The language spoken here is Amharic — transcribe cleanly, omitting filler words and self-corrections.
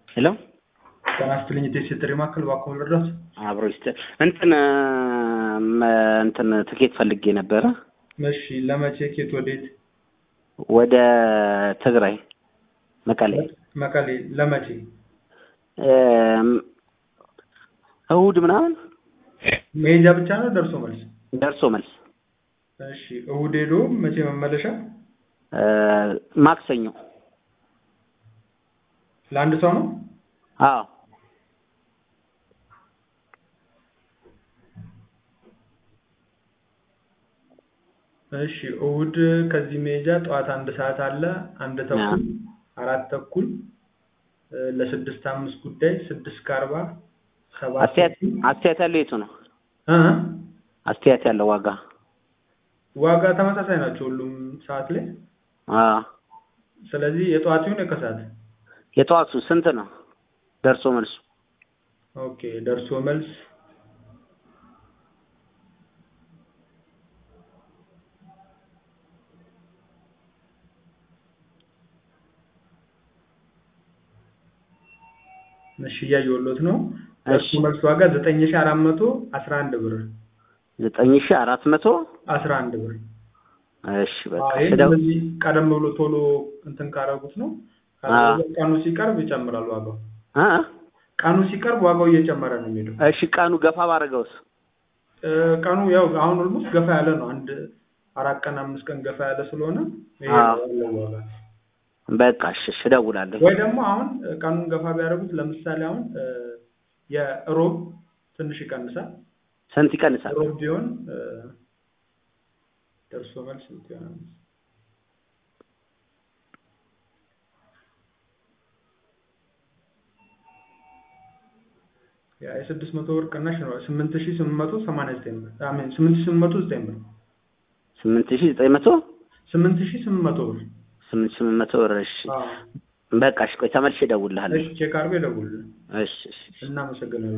ሄሎ ተናስተልኝ ተሰጥሪ ማከል ባቆም ልድረስ አብሮይስተ እንትን ትኬት ፈልጌ ነበር። እሺ ለመቼ ኬት ወዴት? ወደ ትግራይ መቀሌ ለመቼ? እሁድ ምናምን መሄጃ ብቻ ነው ደርሶ መልስ? ደርሶ መልስ። እሺ እሁድ ሄዶ መቼ መመለሻ? ማክሰኞ። ለአንድ ሰው ነው? አዎ። እሺ እሁድ ከዚህ መሄጃ ጠዋት 1 ሰዓት አለ 1 ተኩል 4 ተኩል ለ6:05 ጉዳይ 6:40 7 አስተያየት ያለው የቱ ነው? አስተያየት ያለው ዋጋ ተመሳሳይ ናቸው ሁሉም ሰዓት ላይ። ስለዚህ የጠዋቱ ነው የከሰዓት? የጠዋቱ ስንት ነው? ደርሶ መልስ። ኦኬ ደርሶ መልስ መሽያ ይወሎት ነው። ደርሶ መልስ ዋጋ 9411 ብር። 9411 ብር። እሺ በቃ ስለዚህ ቀደም ብሎ ቶሎ እንትን ካረጉት ነው። ቀኑ ሲቀርብ ይጨምራል ዋጋው። ቀኑ ሲቀርብ ዋጋው እየጨመረ ነው የሚሄደው። እሺ ቀኑ ገፋ ባረጋውስ? ቀኑ ያው አሁን ኦልሞስት ገፋ ያለ ነው። 4 ቀን 5 ቀን ገፋ ያለ ስለሆነ ይሄ ነው ዋጋ። በቃ እሺ እደውላለሁ። ወይ ደግሞ አሁን ቀኑን ገፋ ቢያደርጉት ለምሳሌ አሁን የሮብ ትንሽ ይቀንሳል። ስንት ይቀንሳል? ሮብ ቢሆን ደርሶ መልስ ይሆናል። ያ 600 ብር ቅናሽ ነው። 8889 ብር። አሜን 8809 ብር። 8900 8800 ብር። 8800 ብር። እሺ በቃ እሺ ቆይ ተመልሼ እደውልልሃለሁ። እሺ ቼክ አድርገው ይደውልልኝ። እሺ እናመሰግናለን።